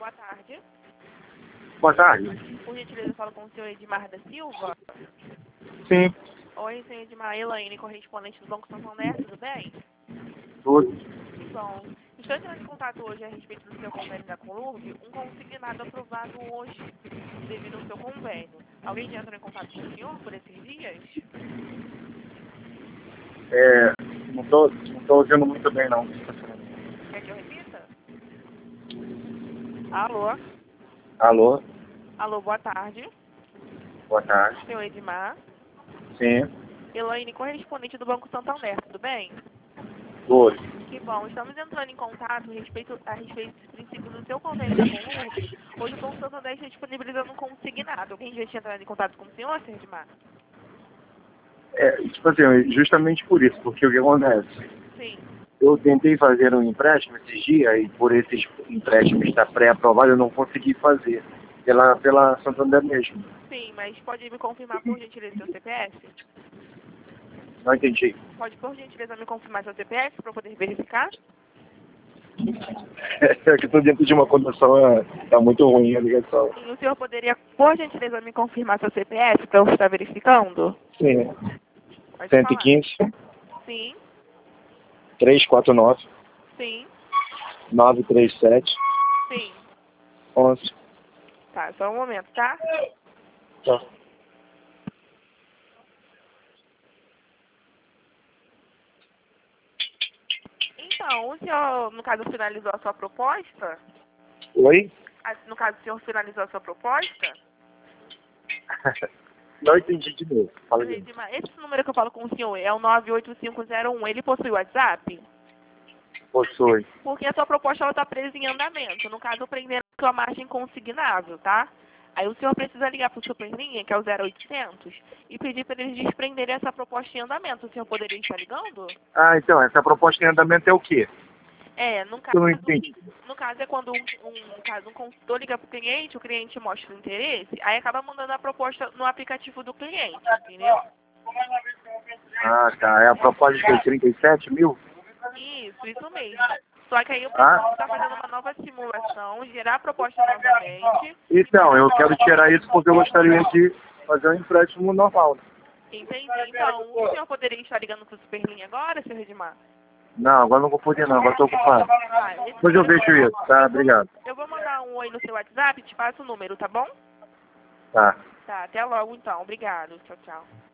boa tarde. Boa tarde. Por gentileza, eu falo com o senhor Edmar da Silva. Sim, Oi, senhor Edmar. Elaine, correspondente do Banco Santander, tudo bem? tudo. Que bom. Estou entrando em contato hoje a respeito do seu convênio da Colurb, um consignado aprovado hoje, devido ao seu convênio. Alguém já entrou em contato com o senhor por esses dias? Não tô ouvindo muito bem, não. Quer que eu repita? Alô? Alô? Alô, boa tarde. Boa tarde. Senhor Edmar. Sim, Elaine, correspondente do Banco Santander, tudo bem? tudo. Que bom. Estamos entrando em contato a respeito dos princípios do seu convênio da Colurb. Hoje o Banco Santander está disponibilizando um consignado. Alguém já tinha entrado em contato com o senhor, senhor Edmar? Tipo assim, justamente por isso, porque o que acontece? Sim. Eu tentei fazer um empréstimo esses dias e por esse empréstimo estar pré-aprovado eu não consegui fazer pela Santander mesmo. Sim, mas pode me confirmar por gentileza seu CPF? Não entendi. Pode por gentileza me confirmar seu CPF para eu poder verificar? É que eu tô dentro de uma condição, tá muito ruim a ligação. Sim, o senhor poderia por gentileza me confirmar seu CPF para eu estar verificando? Sim, Pode falar. 115 Sim, 349 sim, 937 sim. 11. Tá, só um momento, tá? Tá. Então, o senhor, no caso, finalizou a sua proposta? Oi? No caso, o senhor finalizou a sua proposta? Não entendi de novo. Fala Senhor aí. Edmar, esse número que eu falo com o senhor é o 98501. Ele possui WhatsApp? Possui. Porque a sua proposta está presa em andamento. No caso, prendendo a sua margem consignável, tá? Aí o senhor precisa ligar para o Superlinha, que é o 0800, e pedir para eles desprenderem essa proposta em andamento. O senhor poderia estar ligando? Ah, então, essa proposta em andamento é o quê? É, Eu não entendi. no caso é quando um consultor liga para o cliente mostra o interesse, aí acaba mandando a proposta no aplicativo do cliente, entendeu? Ah, tá. É a proposta de 37 mil? Isso mesmo. Só que aí eu Ah, preciso estar fazendo uma nova simulação, gerar a proposta novamente. então, eu quero tirar isso porque eu gostaria de fazer um empréstimo normal. Entendi. Então, o senhor poderia estar ligando para o Superlinha agora, senhor Redimar? Não, agora não vou poder não, agora estou ocupado. Tá, esse Depois eu número vejo isso, tá? Obrigado. eu vou mandar um oi no seu WhatsApp e te passo o número, tá bom? Tá. Tá, até logo então. Obrigado. Tchau, tchau.